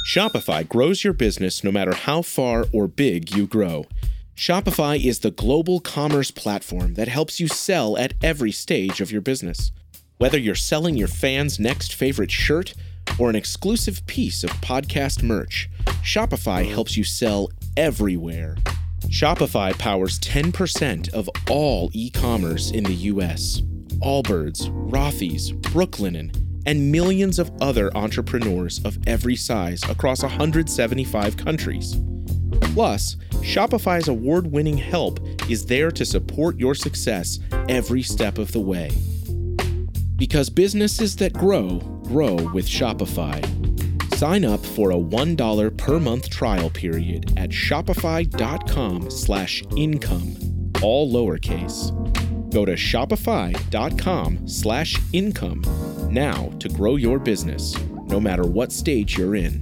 Shopify grows your business no matter how far or big you grow. Shopify is the global commerce platform that helps you sell at every stage of your business. Whether you're selling your fans' next favorite shirt or an exclusive piece of podcast merch, Shopify helps you sell everywhere. Shopify powers 10% of all e-commerce in the US. Allbirds, Rothy's, Brooklinen, and millions of other entrepreneurs of every size across 175 countries. Plus, Shopify's award-winning help is there to support your success every step of the way. Because businesses that grow, grow with Shopify. Sign up for a $1 per month trial period at shopify.com/income, all lowercase. Go to shopify.com/income now to grow your business, no matter what stage you're in.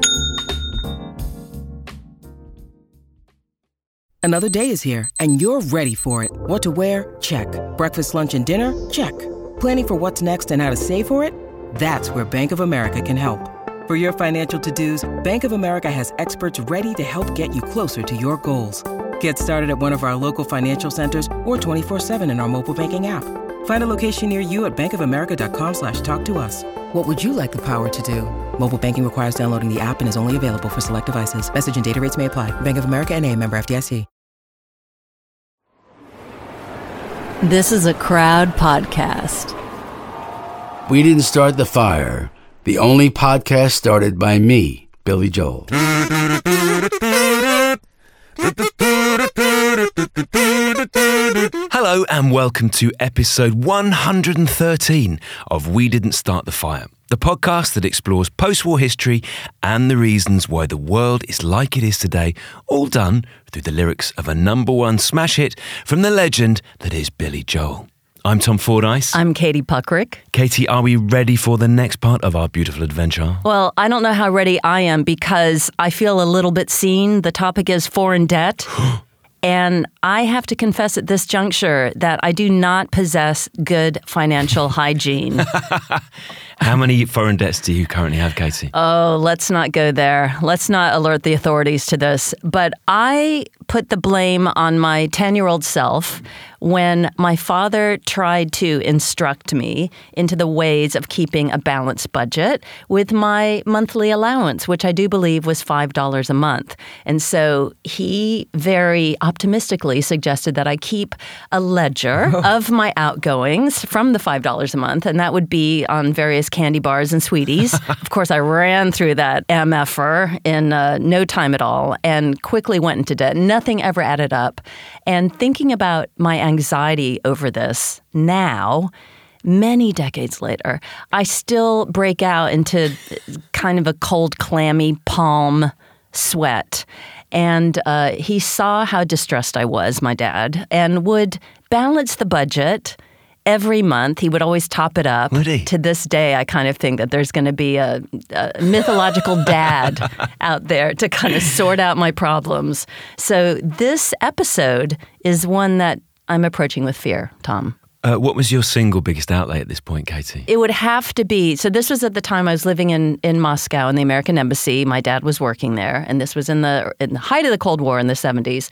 Another day is here, and you're ready for it. What to wear? Check. Breakfast, lunch, and dinner? Check. Planning for what's next and how to save for it? That's where Bank of America can help. For your financial to-dos, Bank of America has experts ready to help get you closer to your goals. Get started at one of our local financial centers or 24/7 in our mobile banking app. Find a location near you at bankofamerica.com/talktous. What would you like the power to do? Mobile banking requires downloading the app and is only available for select devices. Message and data rates may apply. Bank of America NA, member FDIC. This is a Crowd podcast. We Didn't Start the Fire, the only podcast started by me, Billy Joel. Hello and welcome to episode 113 of We Didn't Start the Fire, the podcast that explores post-war history and the reasons why the world is like it is today, all done through the lyrics of a number one smash hit from the legend that is Billy Joel. I'm Tom Fordyce. I'm Katie Puckrick. Katie, are we ready for the next part of our beautiful adventure? Well, I don't know how ready I am because I feel a little bit seen. The topic is foreign debt. And I have to confess at this juncture that I do not possess good financial hygiene. How many foreign debts do you currently have, Katie? Oh, let's not go there. Let's not alert the authorities to this. But I put the blame on my 10-year-old self when my father tried to instruct me into the ways of keeping a balanced budget with my monthly allowance, which I do believe was $5 a month. And so he very optimistically suggested that I keep a ledger of my outgoings from the $5 a month, and that would be on various candy bars and sweeties. Of course, I ran through that MFR in no time at all and quickly went into debt. Nothing ever added up. And thinking about my anxiety over this now, many decades later, I still break out into kind of a cold, clammy palm sweat. And he saw how distressed I was, my dad, and would balance the budget every month. He would always top it up. Would he? To this day, I kind of think that there's going to be a mythological dad out there to kind of sort out my problems. So this episode is one that I'm approaching with fear, Tom. What was your single biggest outlay at this point, Katie? It would have to be, so this was at the time I was living in Moscow in the American Embassy. My dad was working there, and this was in the height of the Cold War in the 70s.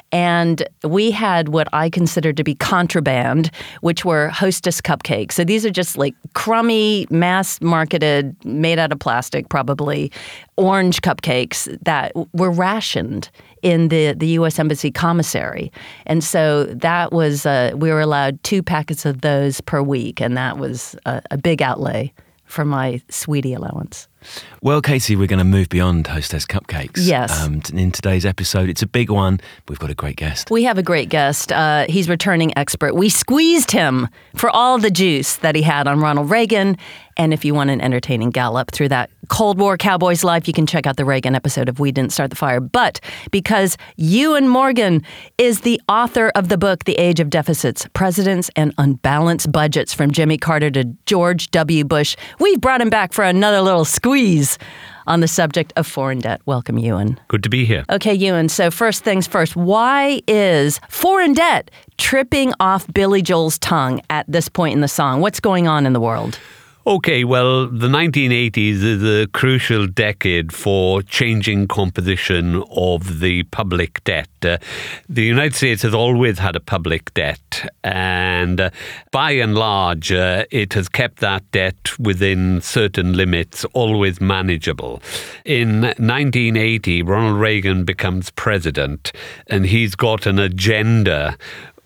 And we had what I considered to be contraband, which were Hostess cupcakes. So these are just like crummy, mass-marketed, made out of plastic probably, orange cupcakes that were rationed in the U.S. Embassy commissary. And so that was, we were allowed 2 packets of those per week, and that was a big outlay for my sweetie allowance. Well, Katie, we're going to move beyond Hostess cupcakes. Yes. In today's episode, it's a big one. We've got a great guest. We have a great guest. He's returning expert. We squeezed him for all the juice that he had on Ronald Reagan. And if you want an entertaining gallop through that Cold War cowboy's life, you can check out the Reagan episode of We Didn't Start the Fire. But because Ewan Morgan is the author of the book, The Age of Deficits, Presidents and Unbalanced Budgets from Jimmy Carter to George W. Bush, we've brought him back for another little squeeze on the subject of foreign debt. Welcome, Ewan. Good to be here. Okay, Ewan, so first things first, why is foreign debt tripping off Billy Joel's tongue at this point in the song? What's going on in the world? Okay, well, the 1980s is a crucial decade for changing composition of the public debt. The United States has always had a public debt, and by and large, it has kept that debt within certain limits, always manageable. In 1980, Ronald Reagan becomes president, and he's got an agenda.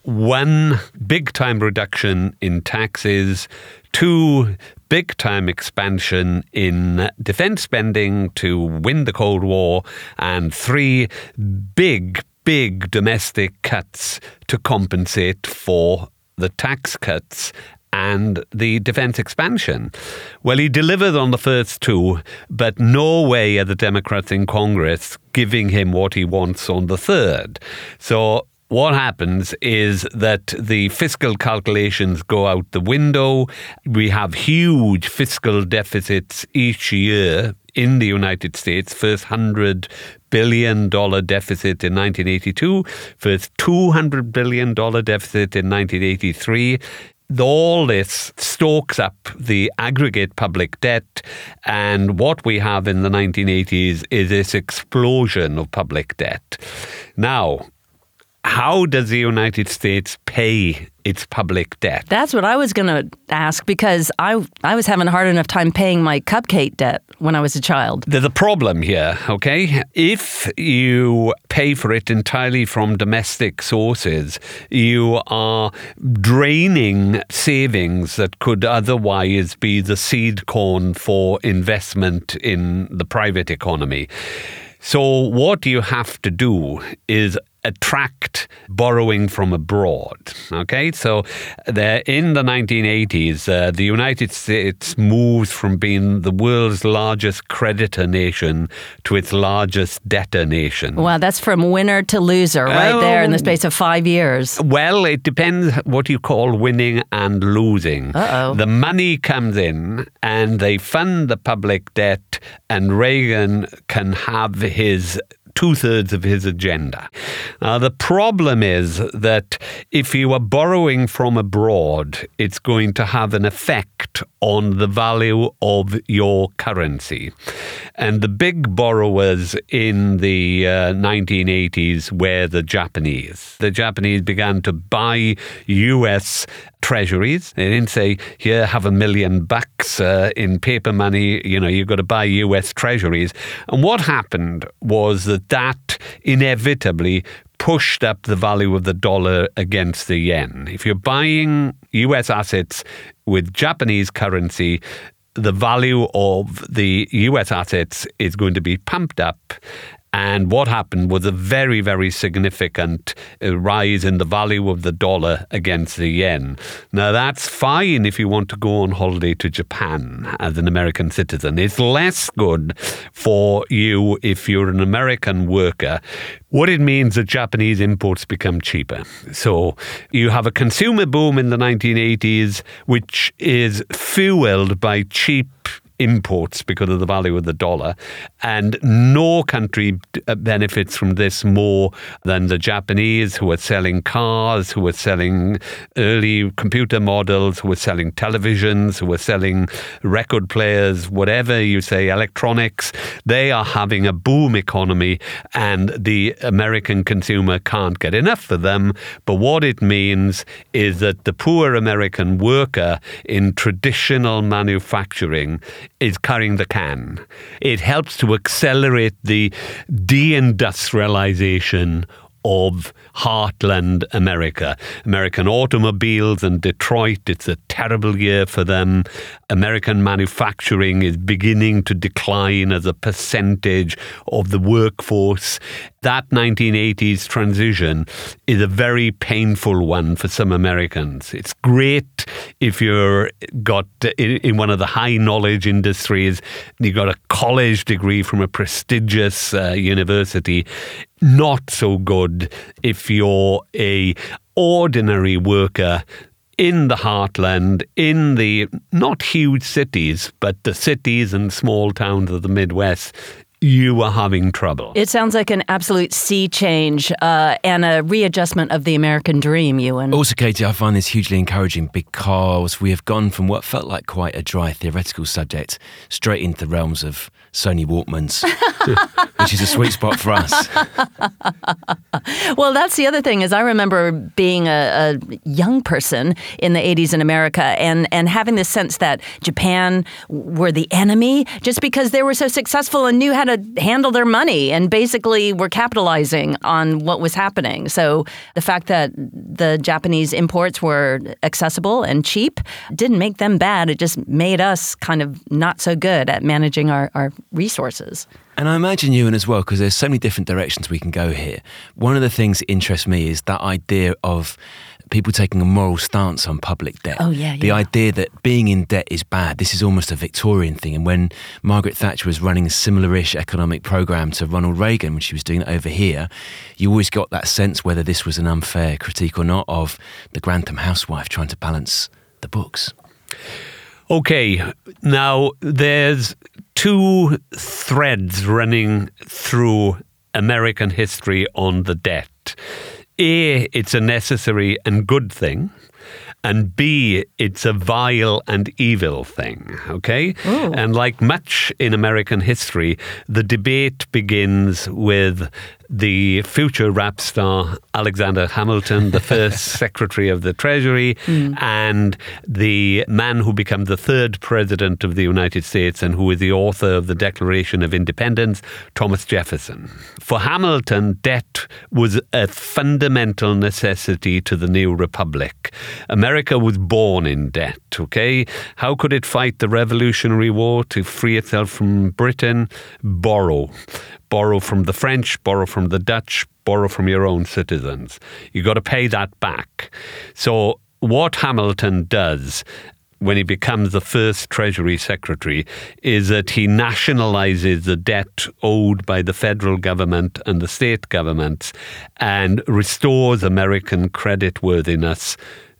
1, big-time reduction in taxes. 2, big-time expansion in defense spending to win the Cold War. And 3, big domestic cuts to compensate for the tax cuts and the defense expansion. Well, he delivered on the first 2, but no way are the Democrats in Congress giving him what he wants on the third. So what happens is that the fiscal calculations go out the window. We have huge fiscal deficits each year in the United States. First $100 billion deficit in 1982, first $200 billion deficit in 1983. All this stokes up the aggregate public debt, and what we have in the 1980s is this explosion of public debt. Now, how does the United States pay its public debt? That's what I was going to ask, because I was having a hard enough time paying my cupcake debt when I was a child. There's a problem here, okay? If you pay for it entirely from domestic sources, you are draining savings that could otherwise be the seed corn for investment in the private economy. So what you have to do is attract borrowing from abroad. Okay, so in the 1980s, the United States moves from being the world's largest creditor nation to its largest debtor nation. Wow, that's from winner to loser right there in the space of 5 years. Well, it depends what you call winning and losing. The money comes in and they fund the public debt, and Reagan can have his 2/3 of his agenda. Now, the problem is that if you are borrowing from abroad, it's going to have an effect on the value of your currency. And the big borrowers in the 1980s were the Japanese. The Japanese began to buy US treasuries. They didn't say, here, have $1 million in paper money. You know, you've got to buy US treasuries. And what happened was that inevitably pushed up the value of the dollar against the yen. If you're buying US assets with Japanese currency, the value of the US assets is going to be pumped up. And what happened was a very, very significant rise in the value of the dollar against the yen. Now, that's fine if you want to go on holiday to Japan as an American citizen. It's less good for you if you're an American worker. What it means that Japanese imports become cheaper. So you have a consumer boom in the 1980s, which is fueled by cheap imports because of the value of the dollar, and no country benefits from this more than the Japanese, who are selling cars, who are selling early computer models, who are selling televisions, who are selling record players, whatever you say, electronics. They are having a boom economy, and the American consumer can't get enough of them. But what it means is that the poor American worker in traditional manufacturing is carrying the can. It helps to accelerate the deindustrialization of heartland America. American automobiles and Detroit, it's a terrible year for them. American manufacturing is beginning to decline as a percentage of the workforce. That 1980s transition is a very painful one for some Americans. It's great if you're got in one of the high knowledge industries, you got a college degree from a prestigious university. Not so good if you're a ordinary worker in the heartland, in the not huge cities, but the cities and small towns of the Midwest. you are having trouble. It sounds like an absolute sea change and a readjustment of the American dream, Ewan. Also, Katie, I find this hugely encouraging because we have gone from what felt like quite a dry theoretical subject straight into the realms of Sony Walkmans, which is a sweet spot for us. Well, that's the other thing is I remember being a young person in the 80s in America and having this sense that Japan were the enemy just because they were so successful and knew how to handle their money and basically were capitalizing on what was happening. So the fact that the Japanese imports were accessible and cheap didn't make them bad. It just made us kind of not so good at managing our resources. And I imagine Ewan as well, because there's so many different directions we can go here. One of the things that interests me is that idea of people taking a moral stance on public debt. Oh, yeah. The idea that being in debt is bad. This is almost a Victorian thing. And when Margaret Thatcher was running a similar-ish economic programme to Ronald Reagan, when she was doing it over here, you always got that sense, whether this was an unfair critique or not, of the Grantham housewife trying to balance the books. Okay, now there's two threads running through American history on the debt. A, it's a necessary and good thing. And B, it's a vile and evil thing, okay? Ooh. And like much in American history, the debate begins with the future rap star Alexander Hamilton, the first Secretary of the Treasury, and the man who became the third President of the United States and who is the author of the Declaration of Independence, Thomas Jefferson. For Hamilton, debt was a fundamental necessity to the new republic. America was born in debt, okay? How could it fight the Revolutionary War to free itself from Britain? Borrow. Borrow from the French, borrow from the Dutch, borrow from your own citizens. You got to pay that back. So what Hamilton does when he becomes the first Treasury Secretary is that he nationalizes the debt owed by the federal government and the state governments and restores American creditworthiness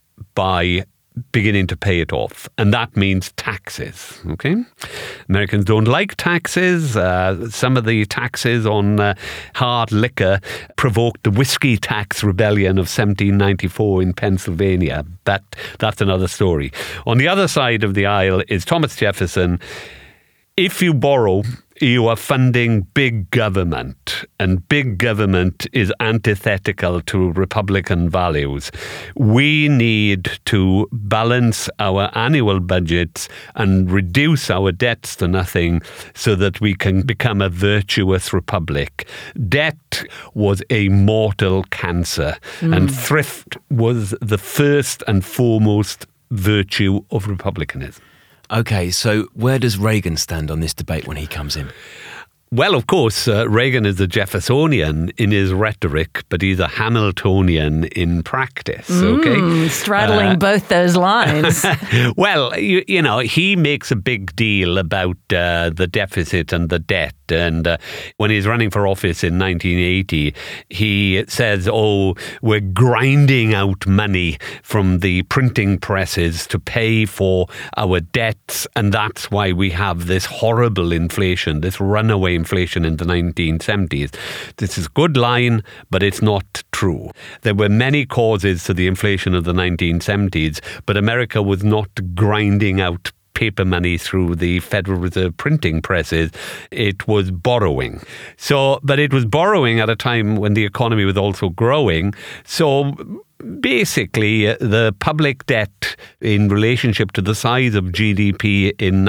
by beginning to pay it off. And that means taxes, okay? Americans don't like taxes. Some of the taxes on hard liquor provoked the whiskey tax rebellion of 1794 in Pennsylvania. That's another story. On the other side of the aisle is Thomas Jefferson. If you borrow, you are funding big government, and big government is antithetical to Republican values. We need to balance our annual budgets and reduce our debts to nothing so that we can become a virtuous republic. Debt was a mortal cancer, and thrift was the first and foremost virtue of republicanism. Okay, so where does Reagan stand on this debate when he comes in? Well, of course, Reagan is a Jeffersonian in his rhetoric, but he's a Hamiltonian in practice, okay? Straddling both those lines. Well, you know, he makes a big deal about the deficit and the debt. And when he's running for office in 1980, he says, we're grinding out money from the printing presses to pay for our debts. And that's why we have this horrible inflation, this runaway inflation in the 1970s. This is a good line, but it's not true. There were many causes to the inflation of the 1970s, but America was not grinding out paper money through the Federal Reserve printing presses. It was borrowing. But it was borrowing at a time when the economy was also growing. So basically, the public debt in relationship to the size of GDP in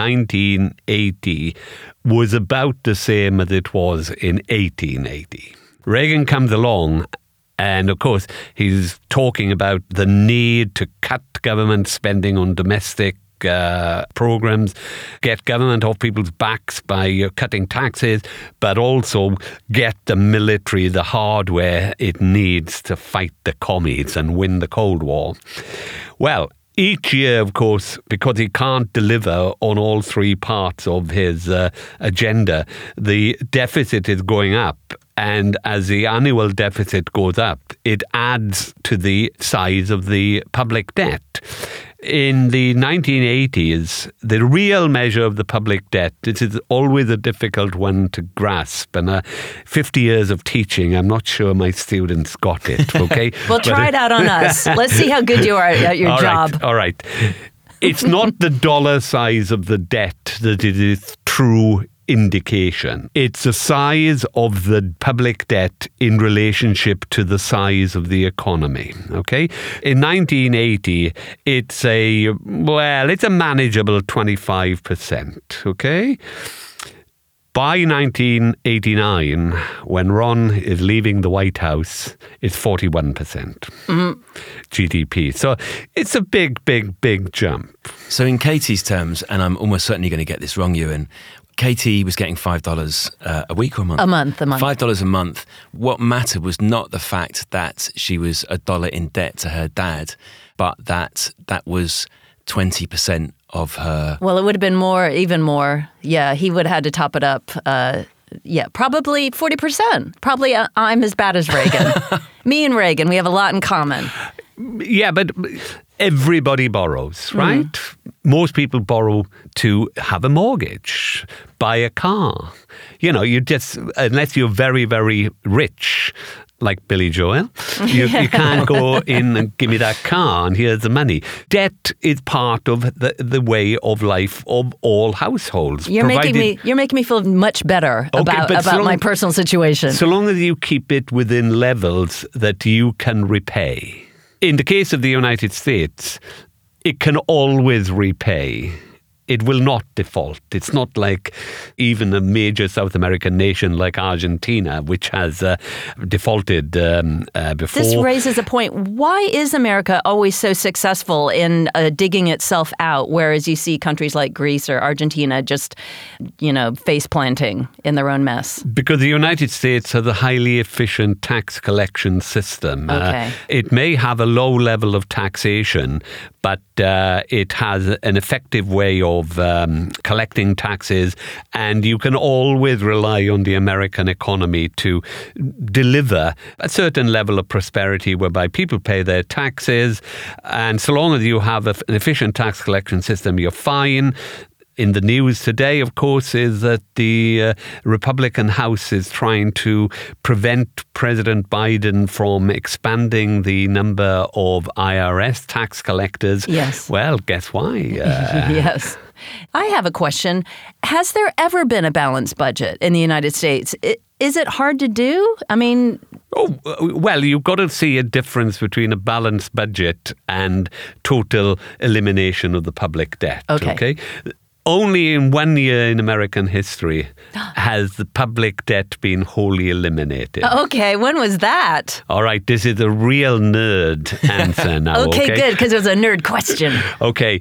1980 was about the same as it was in 1880. Reagan comes along, and of course, he's talking about the need to cut government spending on domestic programs, get government off people's backs by cutting taxes, but also get the military the hardware it needs to fight the commies and win the Cold War. Well, each year, of course, because he can't deliver on all three parts of his agenda, the deficit is going up. And as the annual deficit goes up, it adds to the size of the public debt. in the 1980s, the real measure of the public debt, this is always a difficult one to grasp. And 50 years of teaching, I'm not sure my students got it, okay? Well, try it out on us. Let's see how good you are at your job. All right. It's not the dollar size of the debt that it is true indication. It's the size of the public debt in relationship to the size of the economy, okay? In 1980, it's a manageable 25%, okay? By 1989, when Ron is leaving the White House, it's 41% GDP. So it's a big jump. So in Katie's terms, and I'm almost certainly going to get this wrong, Ewan, Katie was getting $5 a week or a month? A month. $5 a month. What mattered was not the fact that she was $1 in debt to her dad, but that was 20% of her. Well, it would have been more, even more. Yeah, he would have had to top it up. Probably 40%. Probably I'm as bad as Reagan. Me and Reagan, we have a lot in common. Yeah, but everybody borrows, right? Most people borrow to have a mortgage, buy a car. You know, unless you're very, very rich, like Billy Joel, you can't go in and give me that car and here's the money. Debt is part of the way of life of all households. You're making me feel much better about my personal situation. So long as you keep it within levels that you can repay. In the case of the United States, it can always repay. It will not default. It's not like even a major South American nation like Argentina, which has defaulted before. This raises a point. Why is America always so successful in digging itself out, whereas you see countries like Greece or Argentina just, face planting in their own mess? Because the United States has a highly efficient tax collection system. Okay. It may have a low level of taxation, but it has an effective way of collecting taxes, and you can always rely on the American economy to deliver a certain level of prosperity whereby people pay their taxes, and so long as you have an efficient tax collection system, you're fine. In the news today, of course, is that the Republican House is trying to prevent President Biden from expanding the number of IRS tax collectors. Yes. Well, guess why? Yes. I have a question. Has there ever been a balanced budget in the United States? Is it hard to do? I mean... Oh, well, you've got to see a difference between a balanced budget and total elimination of the public debt. Okay? Only in 1 year in American history has the public debt been wholly eliminated. Okay, when was that? All right, this is a real nerd answer now. Okay, good, because it was a nerd question. Okay,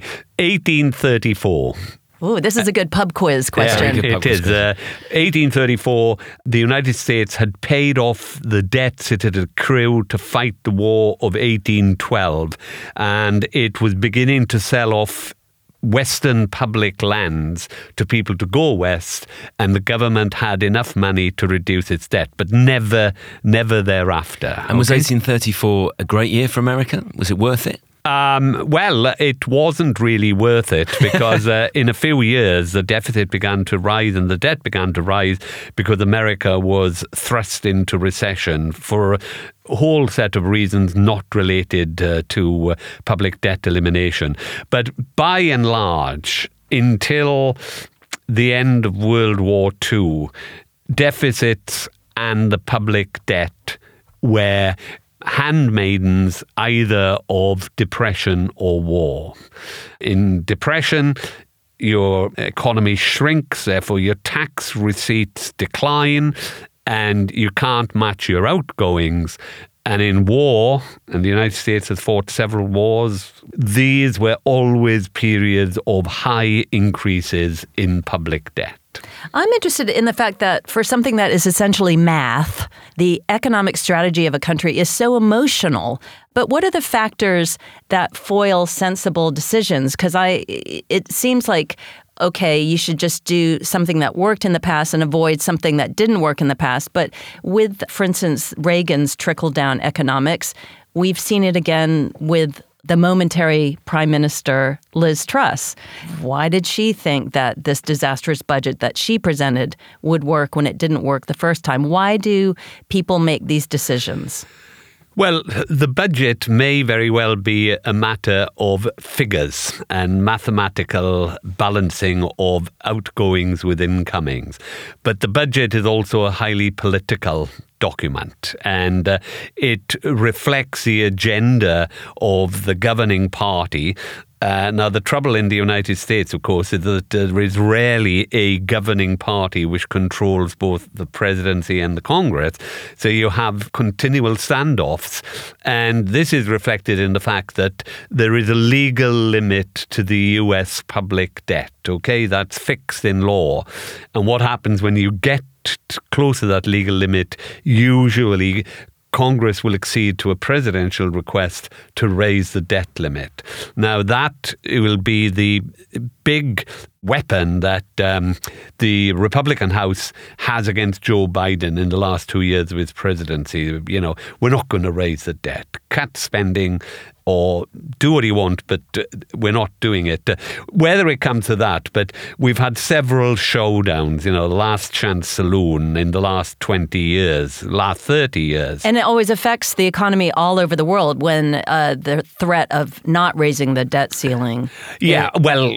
1834. Ooh, this is a good pub quiz question. Yeah, it is. 1834, the United States had paid off the debts it had accrued to fight the War of 1812, and it was beginning to sell off Western public lands to people to go west, and the government had enough money to reduce its debt, but never thereafter. And was 1834 a great year for America? Was it worth it? Well, it wasn't really worth it because in a few years the deficit began to rise and the debt began to rise because America was thrust into recession for a whole set of reasons not related to public debt elimination. But by and large, until the end of World War II, deficits and the public debt were handmaidens either of depression or war. In depression, your economy shrinks, therefore your tax receipts decline, and you can't match your outgoings. And in war, and the United States has fought several wars, these were always periods of high increases in public debt. I'm interested in the fact that for something that is essentially math, the economic strategy of a country is so emotional. But what are the factors that foil sensible decisions? Because it seems like, okay, you should just do something that worked in the past and avoid something that didn't work in the past. But with, for instance, Reagan's trickle-down economics, we've seen it again with the momentary Prime Minister, Liz Truss. Why did she think that this disastrous budget that she presented would work when it didn't work the first time? Why do people make these decisions? Well, the budget may very well be a matter of figures and mathematical balancing of outgoings with incomings. But the budget is also a highly political document, and it reflects the agenda of the governing party. Now, the trouble in the United States, of course, is that there is rarely a governing party which controls both the presidency and the Congress. So you have continual standoffs. And this is reflected in the fact that there is a legal limit to the US public debt. Okay, that's fixed in law. And what happens when you get close to that legal limit, usually Congress will accede to a presidential request to raise the debt limit. Now, that will be the big weapon that the Republican House has against Joe Biden in the last 2 years of his presidency. You know, we're not going to raise the debt, cut spending, or do what you want, but we're not doing it. Whether it comes to that, but we've had several showdowns, the Last Chance Saloon in the last 20 years, last 30 years. And it always affects the economy all over the world when the threat of not raising the debt ceiling. Yeah, well,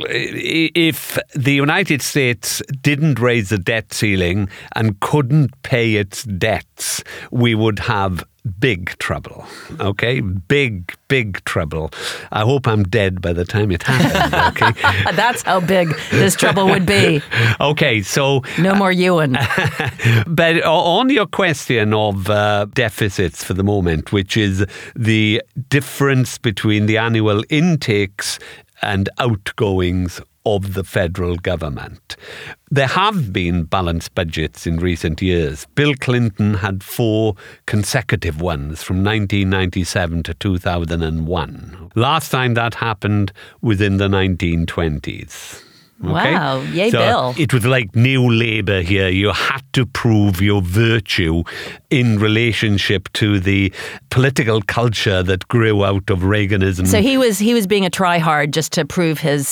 if the United States didn't raise the debt ceiling and couldn't pay its debts, we would have big trouble, okay? Big trouble. I hope I'm dead by the time it happens, okay? That's how big this trouble would be. Okay, so... No more Ewan. But on your question of deficits for the moment, which is the difference between the annual intakes and outgoings of the federal government. There have been balanced budgets in recent years. Bill Clinton had 4 consecutive ones from 1997 to 2001. Last time that happened was in the 1920s. Okay? Wow, yay, so Bill. It was like New Labour here. You had to prove your virtue in relationship to the political culture that grew out of Reaganism. So he was being a try-hard just to prove his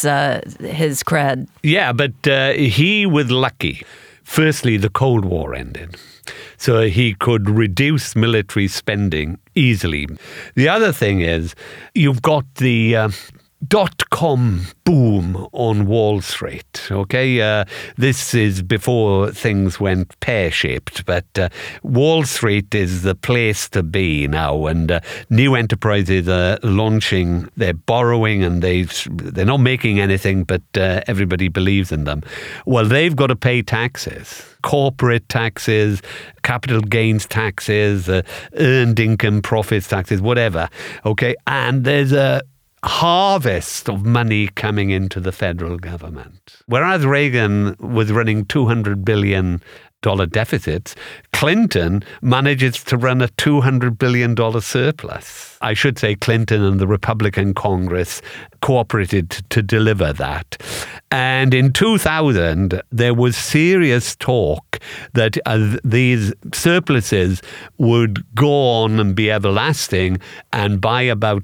cred. Yeah, but he was lucky. Firstly, the Cold War ended. So he could reduce military spending easily. The other thing is, you've got the... dot-com boom on Wall Street, okay? This is before things went pear-shaped, but Wall Street is the place to be now, and new enterprises are launching, they're borrowing, and they're not making anything, but everybody believes in them. Well, they've got to pay taxes. Corporate taxes, capital gains taxes, earned income profits taxes, whatever, okay? And there's a harvest of money coming into the federal government. Whereas Reagan was running $200 billion deficits, Clinton manages to run a $200 billion surplus. I should say Clinton and the Republican Congress cooperated to deliver that. And in 2000, there was serious talk that these surpluses would go on and be everlasting, and by about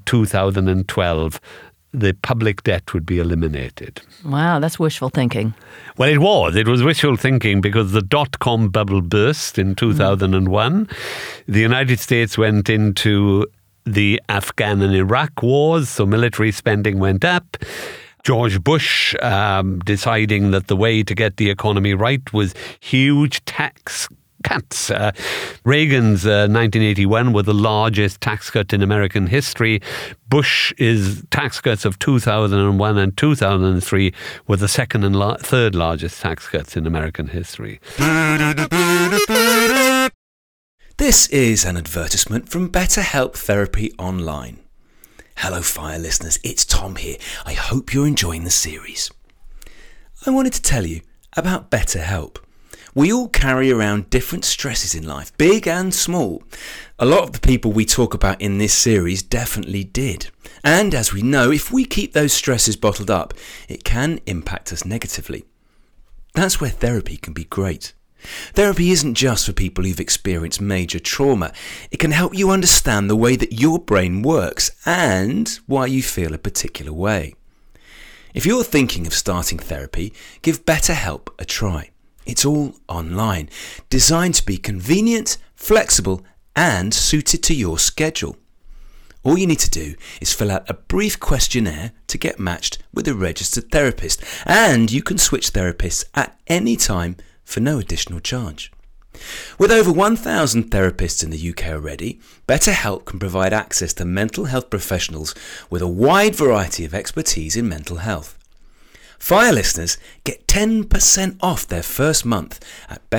2012, the public debt would be eliminated. Wow, that's wishful thinking. Well, it was. It was wishful thinking because the dot-com bubble burst in 2001. The United States went into the Afghan and Iraq wars, so military spending went up. George Bush deciding that the way to get the economy right was huge tax cuts. Reagan's 1981 were the largest tax cut in American history. Bush's tax cuts of 2001 and 2003 were the second and third largest tax cuts in American history. This is an advertisement from BetterHelp Therapy Online. Hello, Fire listeners, it's Tom here. I hope you're enjoying the series. I wanted to tell you about BetterHelp. We all carry around different stresses in life, big and small. A lot of the people we talk about in this series definitely did. And as we know, if we keep those stresses bottled up, it can impact us negatively. That's where therapy can be great. Therapy isn't just for people who've experienced major trauma. It can help you understand the way that your brain works and why you feel a particular way. If you're thinking of starting therapy, give BetterHelp a try. It's all online, designed to be convenient, flexible, and suited to your schedule. All you need to do is fill out a brief questionnaire to get matched with a registered therapist, and you can switch therapists at any time for no additional charge. With over 1,000 therapists in the UK already, BetterHelp can provide access to mental health professionals with a wide variety of expertise in mental health. Fire listeners get 10% off their first month at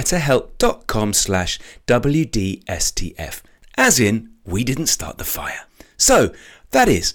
betterhelp.com/WDSTF, as in, we didn't start the fire. So, that is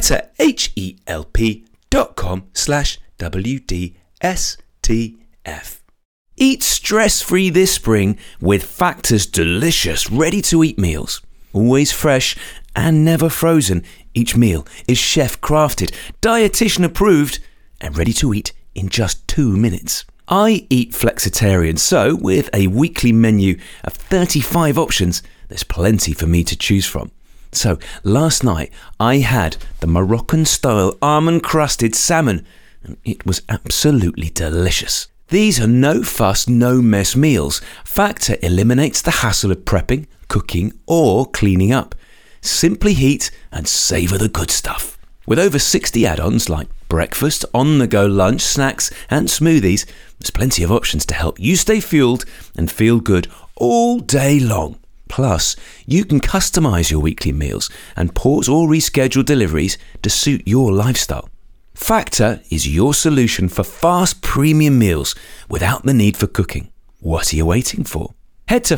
betterhelp.com/WDSTF. Eat stress-free this spring with Factor's delicious ready-to-eat meals. Always fresh and never frozen, each meal is chef-crafted, dietitian-approved, and ready to eat in just 2 minutes. I eat flexitarian, so with a weekly menu of 35 options, there's plenty for me to choose from. So last night I had the Moroccan-style almond-crusted salmon, and it was absolutely delicious. These are no-fuss, no-mess meals. Factor eliminates the hassle of prepping, cooking, or cleaning up. Simply heat and savour the good stuff. With over 60 add-ons like breakfast, on-the-go lunch, snacks and smoothies, there's plenty of options to help you stay fueled and feel good all day long. Plus, you can customise your weekly meals and pause or reschedule deliveries to suit your lifestyle. Factor is your solution for fast premium meals without the need for cooking. What are you waiting for? Head to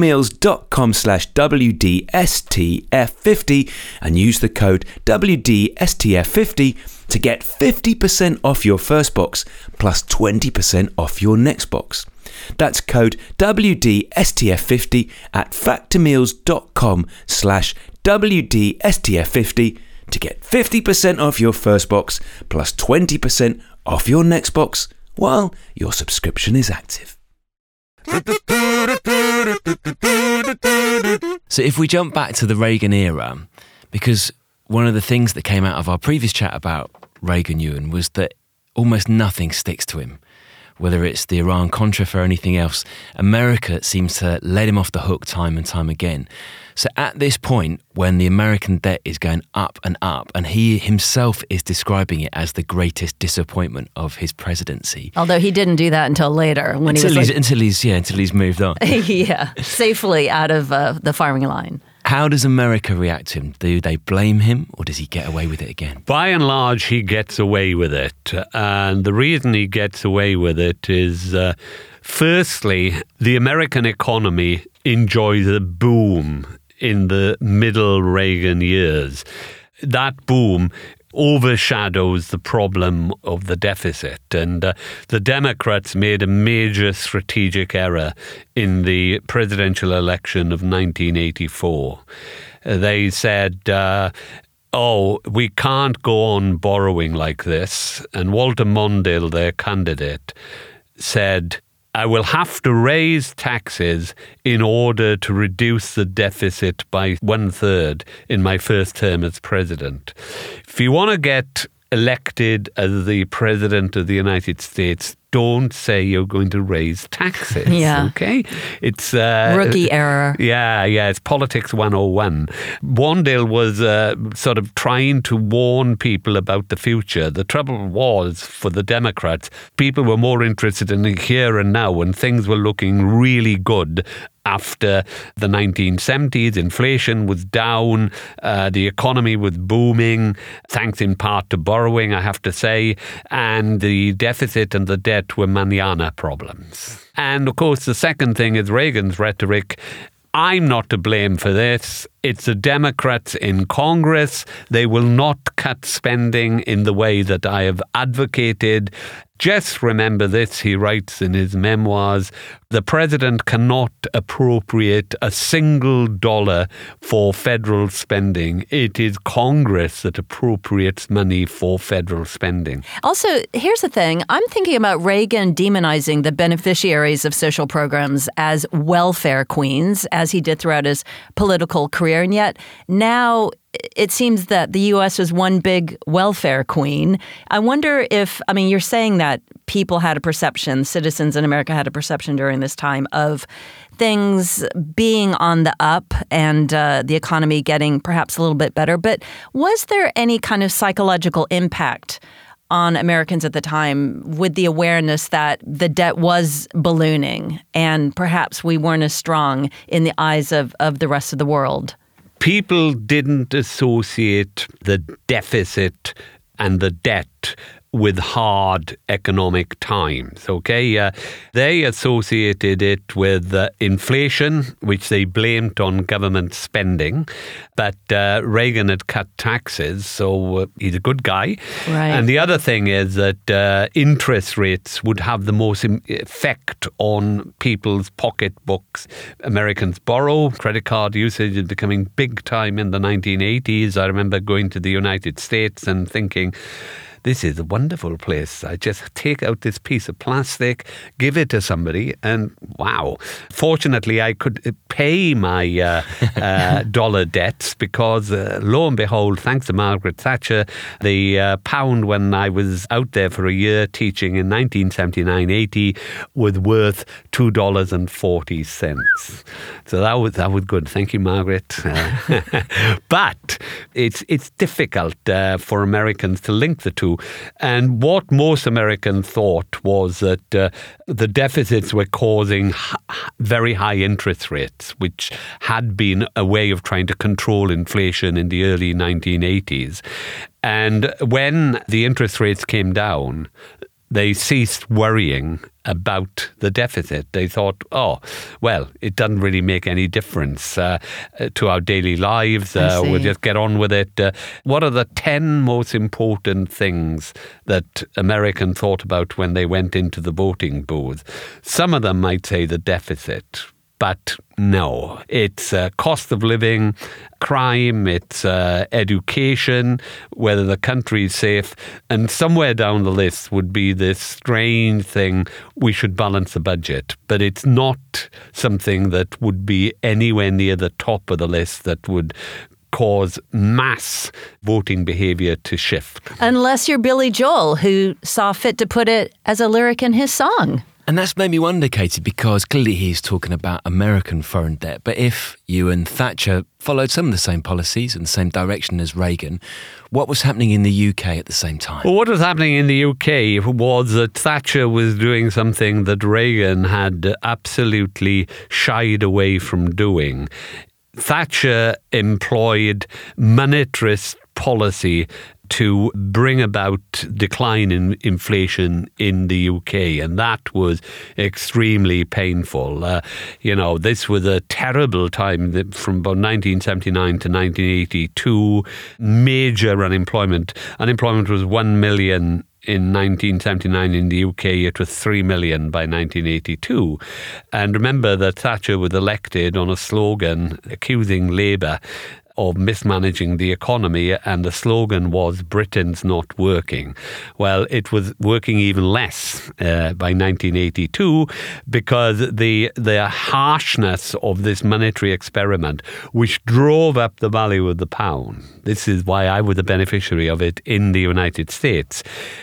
factormeals.com/WDSTF50 and use the code WDSTF50 to get 50% off your first box plus 20% off your next box. That's code WDSTF50 at factormeals.com/WDSTF50 to get 50% off your first box plus 20% off your next box while your subscription is active. So if we jump back to the Reagan era, because one of the things that came out of our previous chat about Reagan, Ewan, was that almost nothing sticks to him. Whether it's the Iran-Contra or anything else, America seems to let him off the hook time and time again. So at this point, when the American debt is going up, and he himself is describing it as the greatest disappointment of his presidency. Although he didn't do that until later, when until he's moved on. Yeah, safely out of the firing line. How does America react to him? Do they blame him, or does he get away with it again? By and large, he gets away with it. And the reason he gets away with it is, firstly, the American economy enjoys a boom in the middle Reagan years. That boom overshadows the problem of the deficit. And the Democrats made a major strategic error in the presidential election of 1984. They said, we can't go on borrowing like this. And Walter Mondale, their candidate, said, I will have to raise taxes in order to reduce the deficit by 1/3 in my first term as president. If you want to get elected as the president of the United States, don't say you're going to raise taxes. Yeah. Okay? It's rookie error. Yeah, it's politics 101. Wandale was sort of trying to warn people about the future. The trouble was, for the Democrats, people were more interested in the here and now, and things were looking really good. After the 1970s, inflation was down, the economy was booming, thanks in part to borrowing, I have to say, and the deficit and the debt were manana problems. And of course, the second thing is Reagan's rhetoric. I'm not to blame for this. It's the Democrats in Congress. They will not cut spending in the way that I have advocated. Just remember this, he writes in his memoirs, the president cannot appropriate a single dollar for federal spending. It is Congress that appropriates money for federal spending. Also, here's the thing. I'm thinking about Reagan demonizing the beneficiaries of social programs as welfare queens, as he did throughout his political career. And yet now it seems that the U.S. was one big welfare queen. I wonder if, you're saying that people had a perception, citizens in America had a perception during this time of things being on the up and the economy getting perhaps a little bit better. But was there any kind of psychological impact on Americans at the time with the awareness that the debt was ballooning and perhaps we weren't as strong in the eyes of the rest of the world? People didn't associate the deficit and the debt with hard economic times, okay? They associated it with inflation, which they blamed on government spending. But Reagan had cut taxes, so he's a good guy. Right. And the other thing is that interest rates would have the most effect on people's pocketbooks. Americans borrow. Credit card usage is becoming big time in the 1980s. I remember going to the United States and thinking, this is a wonderful place. I just take out this piece of plastic, give it to somebody, and wow. Fortunately, I could pay my dollar debts because, lo and behold, thanks to Margaret Thatcher, the pound when I was out there for a year teaching in 1979-80 was worth $2.40. So that was good. Thank you, Margaret. But it's difficult for Americans to link the two. And what most Americans thought was that the deficits were causing very high interest rates, which had been a way of trying to control inflation in the early 1980s. And when the interest rates came down, they ceased worrying about the deficit. They thought, oh, well, it doesn't really make any difference to our daily lives. We'll just get on with it. What are the 10 most important things that Americans thought about when they went into the voting booth? Some of them might say the deficit. But no, it's cost of living, crime, it's education, whether the country is safe. And somewhere down the list would be this strange thing, we should balance the budget. But it's not something that would be anywhere near the top of the list that would cause mass voting behaviour to shift. Unless you're Billy Joel, who saw fit to put it as a lyric in his song. And that's made me wonder, Katie, because clearly he's talking about American foreign debt. But if you and Thatcher followed some of the same policies and the same direction as Reagan, what was happening in the UK at the same time? Well, what was happening in the UK was that Thatcher was doing something that Reagan had absolutely shied away from doing. Thatcher employed monetarist policy to bring about decline in inflation in the UK, and that was extremely painful. This was a terrible time from about 1979 to 1982. Major unemployment. Unemployment was 1 million in 1979 in the UK. It was 3 million by 1982. And remember that Thatcher was elected on a slogan accusing Labour of mismanaging the economy, and the slogan was Britain's not working. Well, it was working even less by 1982 because the harshness of this monetary experiment, which drove up the value of the pound. This is why I was a beneficiary of it in the United States.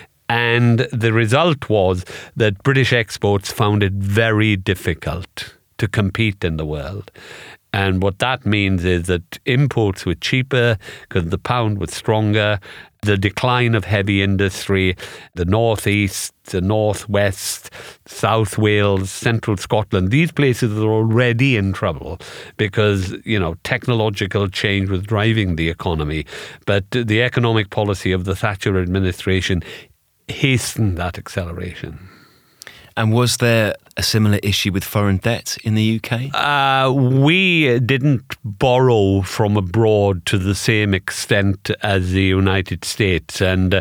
And the result was that British exports found it very difficult to compete in the world. And what that means is that imports were cheaper because the pound was stronger. The decline of heavy industry, the northeast, the northwest, South Wales, central Scotland, these places are already in trouble because, technological change was driving the economy. But the economic policy of the Thatcher administration hastened that acceleration. And was there a similar issue with foreign debt in the UK? We didn't borrow from abroad to the same extent as the United States, and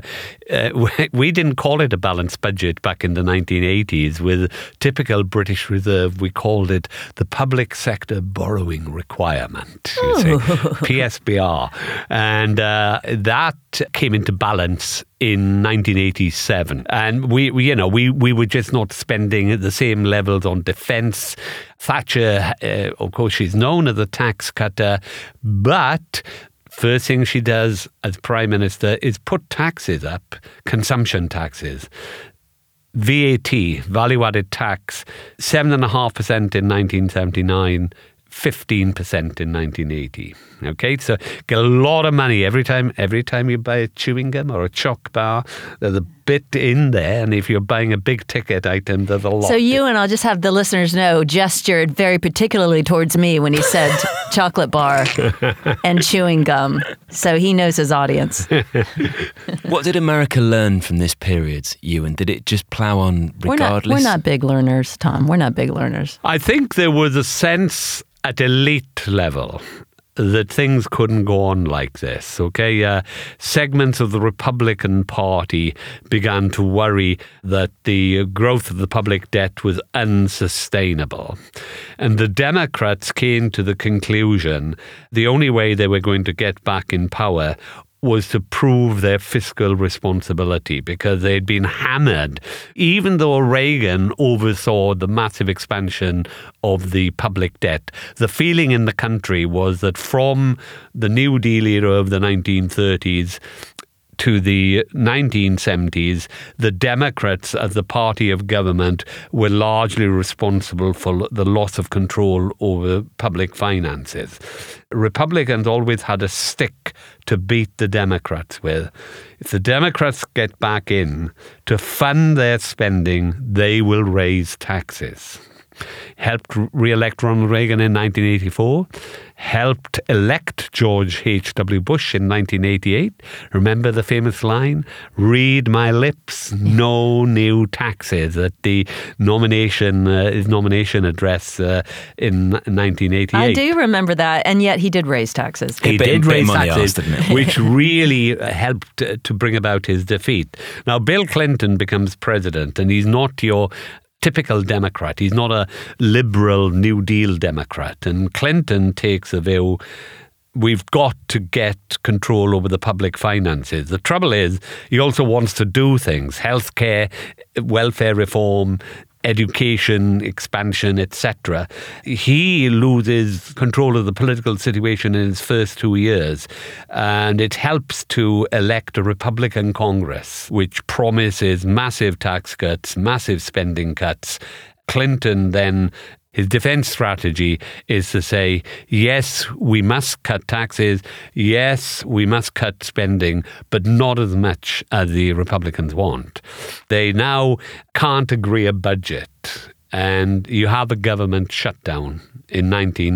we didn't call it a balanced budget back in the 1980s. With typical British Reserve, we called it the Public Sector Borrowing Requirement, you see, PSBR, and that came into balance in 1987, and we were just not spending at the same levels on defence. Thatcher, of course, she's known as a tax cutter, but first thing she does as Prime Minister is put taxes up, consumption taxes. VAT, value-added tax, 7.5% in 1979, 15% in 1980. Okay, so get a lot of money every time you buy a chewing gum or a choc bar. There's a bit in there, and if you're buying a big ticket item, there's a lot. So you, and I'll just have the listeners know, gestured very particularly towards me when he said chocolate bar and chewing gum. So he knows his audience. What did America learn from this period, Ewan? Did it just plough on regardless? We're not big learners, Tom. We're not big learners. I think there was a sense at elite level that things couldn't go on like this, okay? Segments of the Republican Party began to worry that the growth of the public debt was unsustainable. And the Democrats came to the conclusion the only way they were going to get back in power was to prove their fiscal responsibility, because they'd been hammered. Even though Reagan oversaw the massive expansion of the public debt, the feeling in the country was that from the New Deal era of the 1930s to the 1970s, the Democrats as the party of government were largely responsible for the loss of control over public finances. Republicans always had a stick to beat the Democrats with. If the Democrats get back in to fund their spending, they will raise taxes. Helped re-elect Ronald Reagan in 1984, helped elect George H.W. Bush in 1988. Remember the famous line, "Read my lips, no new taxes," at the his nomination address in 1988. I do remember that, and yet he did raise taxes. He did raise taxes, which really helped to bring about his defeat. Now, Bill Clinton becomes president, and he's not your typical Democrat. He's not a liberal New Deal Democrat. And Clinton takes a view, we've got to get control over the public finances. The trouble is, he also wants to do things, healthcare, welfare reform, education expansion, etc. He loses control of the political situation in his first 2 years, and it helps to elect a Republican Congress, which promises massive tax cuts, massive spending cuts. Clinton then, his defense strategy is to say, yes, we must cut taxes, yes, we must cut spending, but not as much as the Republicans want. They now can't agree a budget, and you have a government shutdown in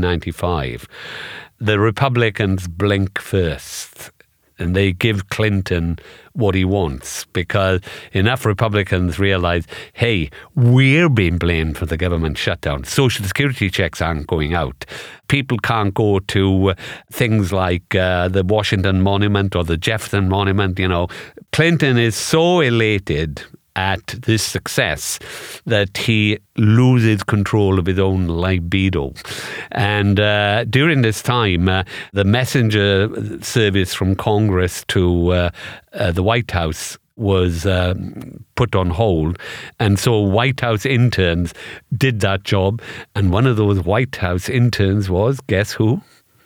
1995. The Republicans blink first, and they give Clinton what he wants, because enough Republicans realise, hey, we're being blamed for the government shutdown. Social security checks aren't going out. People can't go to things like the Washington Monument or the Jefferson Monument. You know, Clinton is so elated at this success that he loses control of his own libido. And during this time, the messenger service from Congress to the White House was put on hold. And so White House interns did that job. And one of those White House interns was, guess who?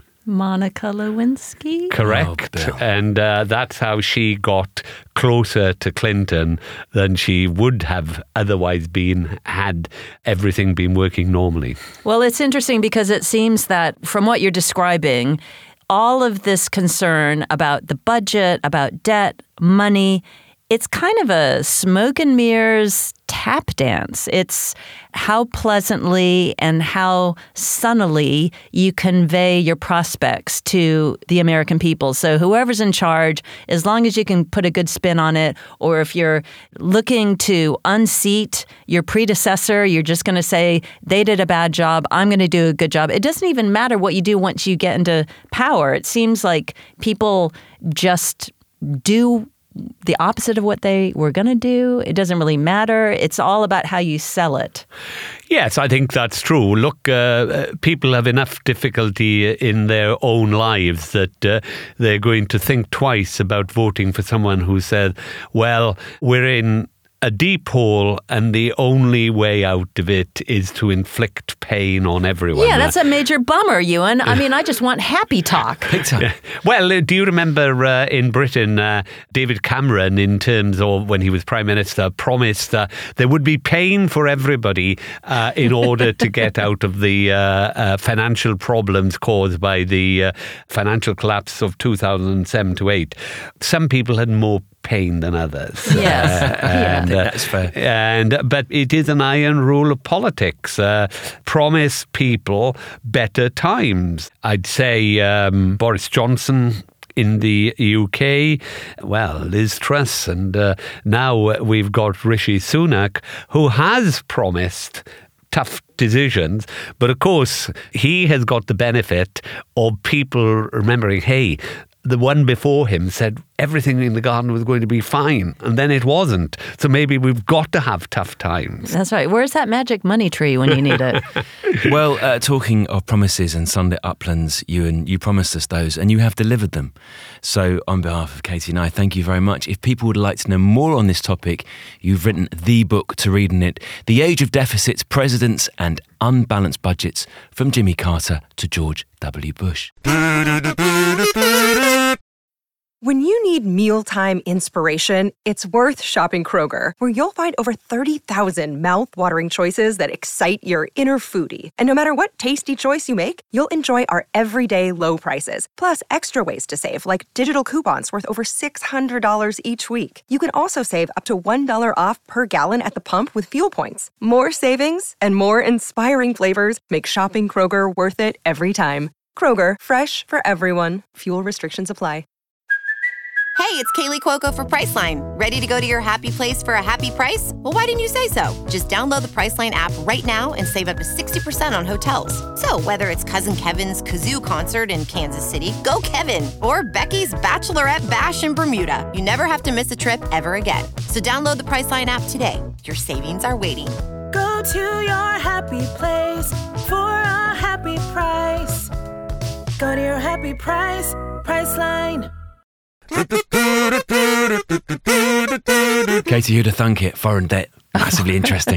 Monica Lewinsky? Correct. Oh, and that's how she got closer to Clinton than she would have otherwise been had everything been working normally. Well, it's interesting because it seems that from what you're describing, all of this concern about the budget, about debt, money, it's kind of a smoke and mirrors tap dance. It's how pleasantly and how sunnily you convey your prospects to the American people. So whoever's in charge, as long as you can put a good spin on it, or if you're looking to unseat your predecessor, you're just going to say, they did a bad job, I'm going to do a good job. It doesn't even matter what you do once you get into power. It seems like people just do the opposite of what they were going to do. It doesn't really matter. It's all about how you sell it. Yes, I think that's true. Look, people have enough difficulty in their own lives that they're going to think twice about voting for someone who said, well, we're in a deep hole and the only way out of it is to inflict pain on everyone. Yeah, that's a major bummer, Ewan. I mean, I just want happy talk. Big time. Yeah. Well, do you remember in Britain, David Cameron, in terms of when he was Prime Minister, promised there would be pain for everybody in order to get out of the financial problems caused by the financial collapse of 2007 to 8. Some people had more pain than others. Yes. That's fair. But it is an iron rule of politics. Promise people better times. I'd say Boris Johnson in the UK, well, Liz Truss, and now we've got Rishi Sunak, who has promised tough decisions, but of course he has got the benefit of people remembering, hey, the one before him said everything in the garden was going to be fine, and then it wasn't. So maybe we've got to have tough times. That's right. Where's that magic money tree when you need it? Well, talking of promises and sunlit uplands, Ewan, you promised us those and you have delivered them. So on behalf of Katie and I, thank you very much. If people would like to know more on this topic, you've written the book to read in it, The Age of Deficits, Presidents and Unbalanced Budgets, from Jimmy Carter to George W. Bush. When you need mealtime inspiration, it's worth shopping Kroger, where you'll find over 30,000 mouth-watering choices that excite your inner foodie. And no matter what tasty choice you make, you'll enjoy our everyday low prices, plus extra ways to save, like digital coupons worth over $600 each week. You can also save up to $1 off per gallon at the pump with fuel points. More savings and more inspiring flavors make shopping Kroger worth it every time. Kroger, fresh for everyone. Fuel restrictions apply. Hey, it's Kaylee Cuoco for Priceline. Ready to go to your happy place for a happy price? Well, why didn't you say so? Just download the Priceline app right now and save up to 60% on hotels. So whether it's Cousin Kevin's Kazoo Concert in Kansas City, go Kevin, or Becky's Bachelorette Bash in Bermuda, you never have to miss a trip ever again. So download the Priceline app today. Your savings are waiting. Go to your happy place for a happy price. Go to your happy price, Priceline. Katie, who'd have thunk it? Foreign debt. Massively interesting.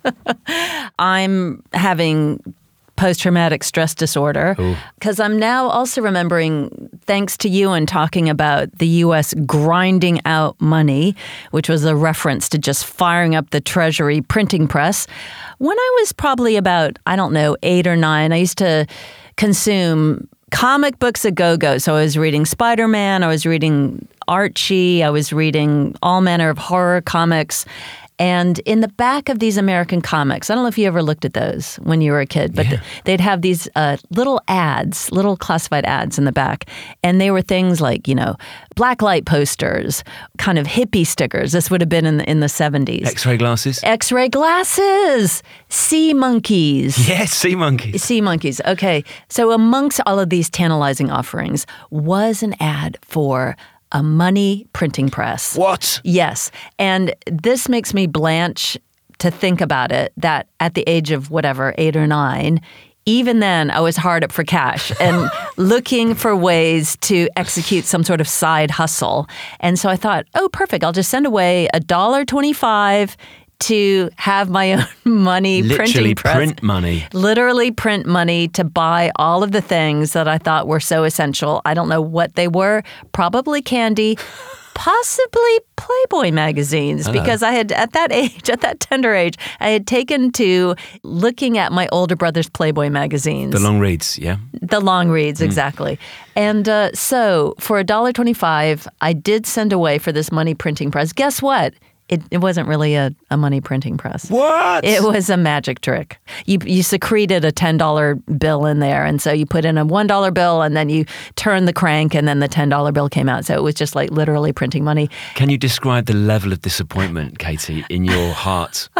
I'm having post-traumatic stress disorder because I'm now also remembering, thanks to you and talking about the U.S. grinding out money, which was a reference to just firing up the Treasury printing press. When I was probably about, 8 or 9, I used to consume comic books a go-go. So I was reading Spider-Man, I was reading Archie, I was reading all manner of horror comics. And in the back of these American comics, I don't know if you ever looked at those when you were a kid, but they'd have these little ads, little classified ads in the back. And they were things like, black light posters, kind of hippie stickers. This would have been in the 70s. X-ray glasses? X-ray glasses! Sea monkeys. Yes, sea monkeys. Sea monkeys. Okay. So amongst all of these tantalizing offerings was an ad for a money printing press. What? Yes. And this makes me blanch to think about it, that at the age of 8 or 9, even then I was hard up for cash and looking for ways to execute some sort of side hustle. And so I thought, oh, perfect. I'll just send away $1.25 to have my own money printing press. Print money. Literally print money to buy all of the things that I thought were so essential. I don't know what they were. Probably candy. possibly Playboy magazines, because I had, at that tender age, I had taken to looking at my older brother's Playboy magazines. The long reads, yeah? The long reads, exactly. And so for $1.25, I did send away for this money printing press. Guess what? It wasn't really a money printing press. What? It was a magic trick. You secreted a $10 bill in there, and so you put in a $1 bill, and then you turned the crank, and then the $10 bill came out. So it was just like literally printing money. Can you describe the level of disappointment, Katie, in your heart?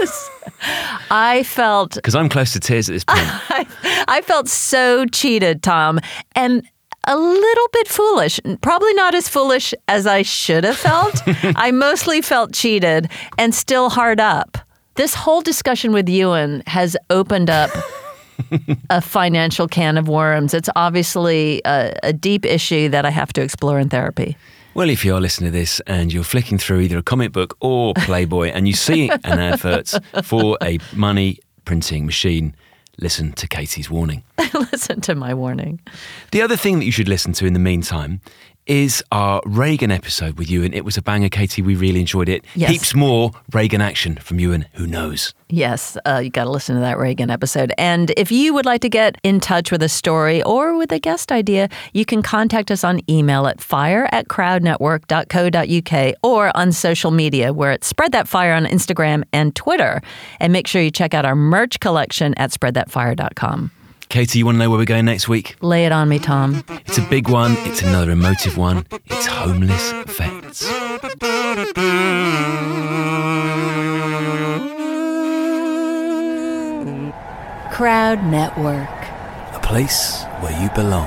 I felt... Because I'm close to tears at this point. I felt so cheated, Tom, and a little bit foolish. Probably not as foolish as I should have felt. I mostly felt cheated and still hard up. This whole discussion with Ewan has opened up a financial can of worms. It's obviously a deep issue that I have to explore in therapy. Well, if you're listening to this and you're flicking through either a comic book or Playboy and you see an advert for a money printing machine, listen to Katie's warning. Listen to my warning. The other thing that you should listen to in the meantime is our Reagan episode with Ewan. It was a banger, Katie. We really enjoyed it. Yes. Heaps more Reagan action from Ewan. Who knows? Yes, you got to listen to that Reagan episode. And if you would like to get in touch with a story or with a guest idea, you can contact us on email at fire@crowdnetwork.co.uk or on social media, where it's Spread That Fire on Instagram and Twitter. And make sure you check out our merch collection at spreadthatfire.com. Katie, you want to know where we're going next week? Lay it on me, Tom. It's a big one. It's another emotive one. It's homeless vets. Crowd Network. A place where you belong.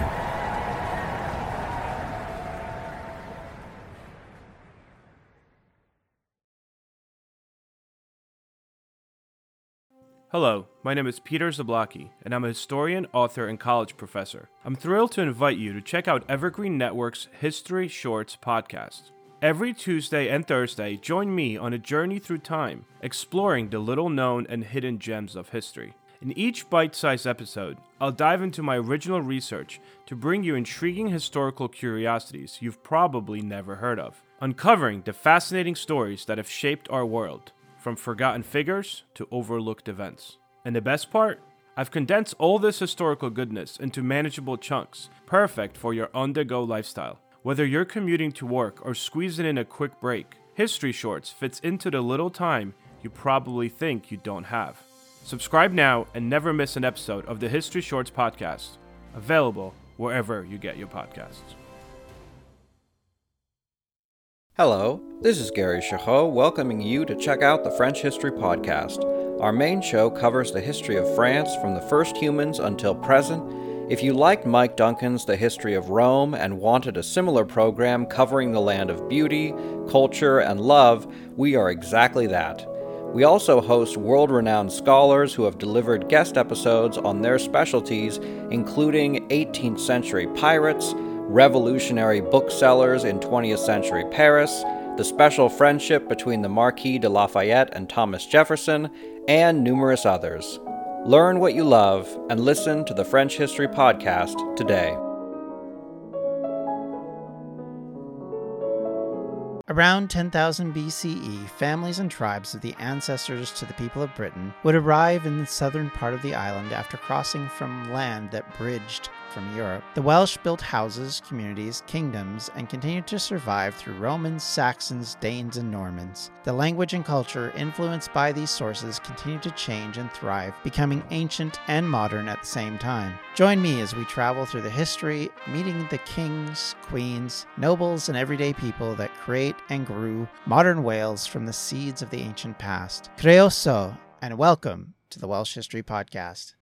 Hello, my name is Peter Zablocki, and I'm a historian, author, and college professor. I'm thrilled to invite you to check out Evergreen Network's History Shorts podcast. Every Tuesday and Thursday, join me on a journey through time, exploring the little-known and hidden gems of history. In each bite-sized episode, I'll dive into my original research to bring you intriguing historical curiosities you've probably never heard of, uncovering the fascinating stories that have shaped our world, from forgotten figures to overlooked events. And the best part? I've condensed all this historical goodness into manageable chunks, perfect for your on-the-go lifestyle. Whether you're commuting to work or squeezing in a quick break, History Shorts fits into the little time you probably think you don't have. Subscribe now and never miss an episode of the History Shorts podcast, available wherever you get your podcasts. Hello, this is Gary Chahot welcoming you to check out the French History Podcast. Our main show covers the history of France from the first humans until present. If you liked Mike Duncan's The History of Rome and wanted a similar program covering the land of beauty, culture, and love, we are exactly that. We also host world-renowned scholars who have delivered guest episodes on their specialties, including 18th century pirates, revolutionary booksellers in 20th century Paris, the special friendship between the Marquis de Lafayette and Thomas Jefferson, and numerous others. Learn what you love and listen to the French History Podcast today. Around 10,000 BCE, families and tribes of the ancestors to the people of Britain would arrive in the southern part of the island after crossing from land that bridged from Europe. The Welsh built houses, communities, kingdoms, and continued to survive through Romans, Saxons, Danes, and Normans. The language and culture influenced by these sources continued to change and thrive, becoming ancient and modern at the same time. Join me as we travel through the history, meeting the kings, queens, nobles, and everyday people that create and grew modern Wales from the seeds of the ancient past. Croeso, and welcome to the Welsh History Podcast.